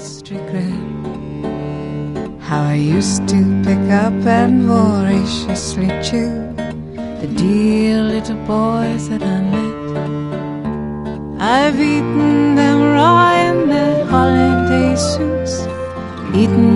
least regret how I used to pick up and voraciously chew the dear little boys that I met. I've eaten them raw in their holiday suits, eaten